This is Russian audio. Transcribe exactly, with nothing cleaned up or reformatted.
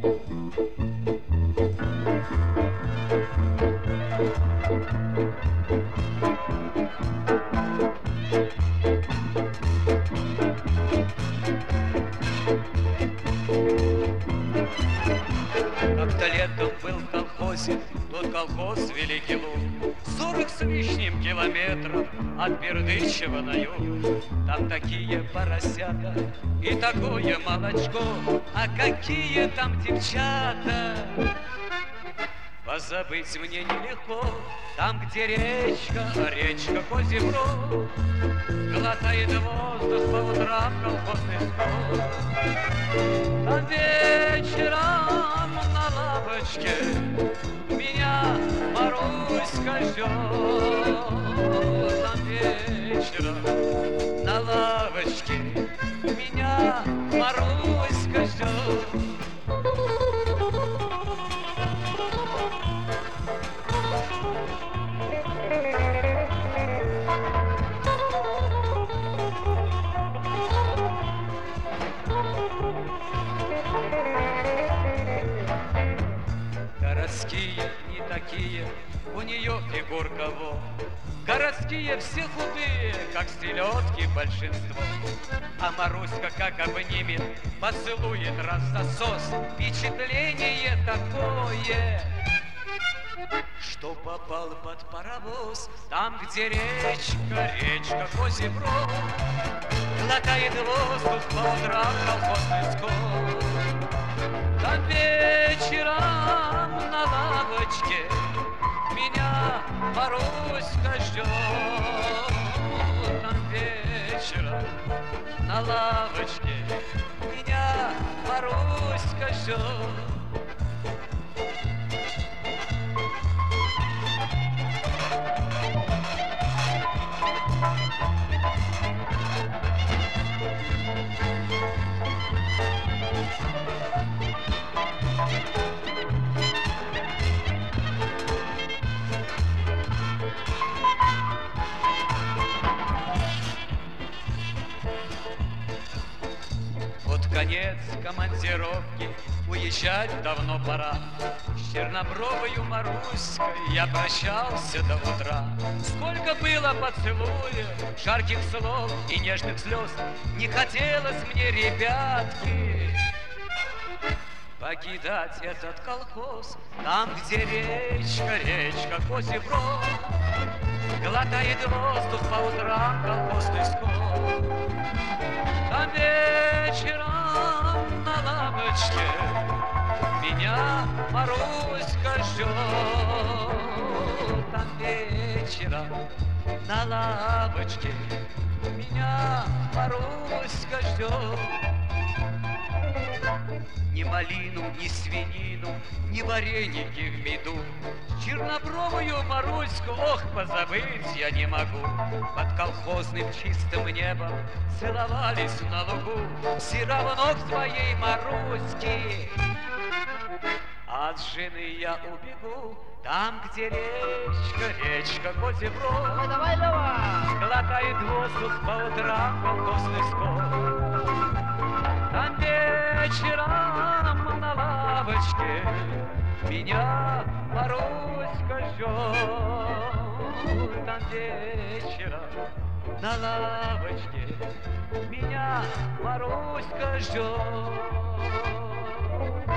Как-то летом был в колхозе, тот колхоз Великий Луг, сорок с лишним километров от Бердычева на юг. Там такие поросята и такое молочко, а какие там девчата, позабыть мне нелегко. Там, где речка, речка Козьеброд, глотает воздух по утрам колхозный скот. Там вечером на лавочке меня Маруська ждет. Там вечером на лавочке меня Маруська ждет. Городские не такие, у нее фигурка во. Городские все худые, как селедки большинство. А Маруська как обнимет, поцелует раз засос. Впечатление такое, что попал под паровоз. Там, где речка, речка Козьеброд, глотает воздух по утрам колхозный скот. Там вечером на лавочке меня Маруська ждет. Там вечером на лавочке меня Маруська ждет. Конец командировки, уезжать давно пора. С чернобровою Маруськой я прощался до утра. Сколько было поцелуев, жарких слов и нежных слез. Не хотелось мне, ребятки, покидать этот колхоз. Там, где речка, речка Козьеброд, глотает воздух по утрам колхозный скот. Там вечером на лавочке меня Маруська ждет. Там вечером на лавочке меня Маруська ждет. Ни малину, ни свинину, ни вареники в меду, чернобровую Маруську, ох, позабыть я не могу. Под колхозным чистым небом целовались на лугу. Все равно к твоей Маруське от жены я убегу. Там, где речка, речка Козьеброд, давай, давай, давай, глотает воздух по утрам колхозный скот. Там вечером на лавочке меня Маруська ждет. Там вечером на лавочке меня Маруська ждет.